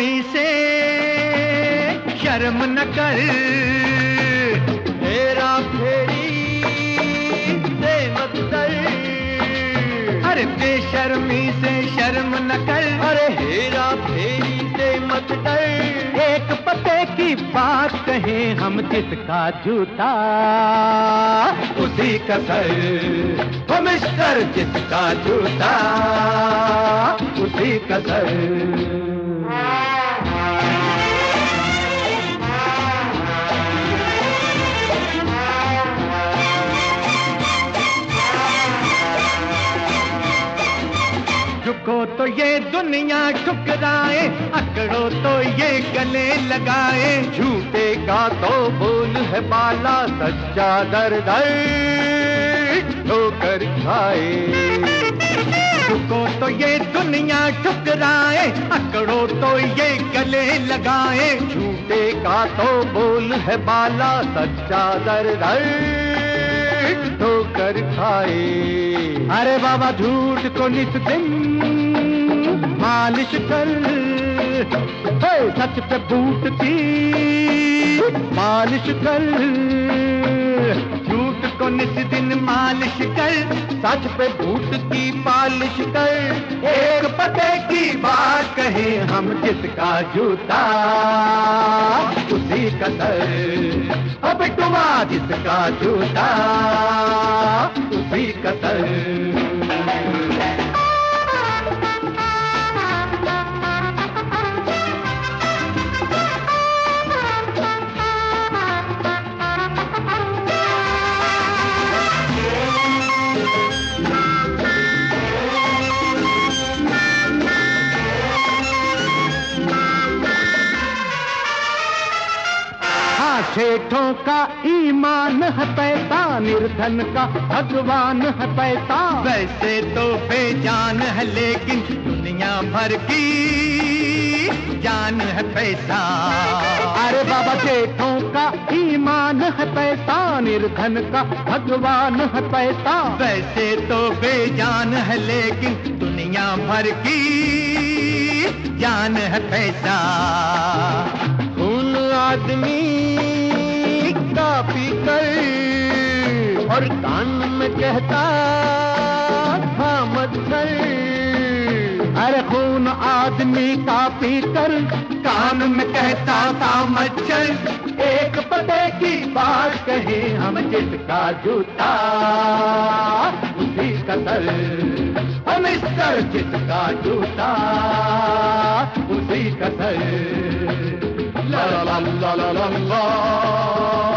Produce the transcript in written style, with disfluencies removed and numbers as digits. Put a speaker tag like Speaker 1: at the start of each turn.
Speaker 1: बेशर्मी से शर्म न कर, हेरा फेरी से मत डर। अरे बेशर्मी से शर्म न कर, अरे हेरा फेरी से मत डर। एक पते की बात कहें हम, जिसका जूता उसी का सर। ओ मिस्टर, जिसका जूता उसी का सर। झुको तो ये दुनिया ठुकराए, अकड़ो तो ये गले लगाए। झूठे का तो बोल है बाला, सच्चा दर दर ठोकर खाए। झुको तो ये दुनिया ठुकराए, अकड़ो तो ये गले लगाए। झूठे का तो बोल है बाला, सच्चा दर दर ठोकर खाए। अरे बाबा, झूठ को नित दिन मालिश कर, सच पे बूट की मालिश कर। झूठ को नित दिन मालिश कर, सच पे बूट की पालिश कर। एक पते की बात कहे हम, जिसका जूता उसी का सर। अब टुमा, जिसका जूता उसी का सर। सेठों का ईमान है पैसा, निर्धन का भगवान है पैसा। वैसे तो बेजान है, लेकिन दुनिया भर की जान है पैसा। अरे बाबा, सेठों का ईमान है पैसा, निर्धन का भगवान है पैसा। वैसे तो बेजान है, लेकिन दुनिया भर की जान है पैसा। खून आदमी का पी कर, और कान में कहता था मत कर। अरे खून आदमी का पी कर, कान में कहता था मत कर। एक पते की बात कहे हम, जिसका जूता उसी का सर। ओ मिस्टर, जिसका जूता उसी का सर। ला ला ला ला ला ला।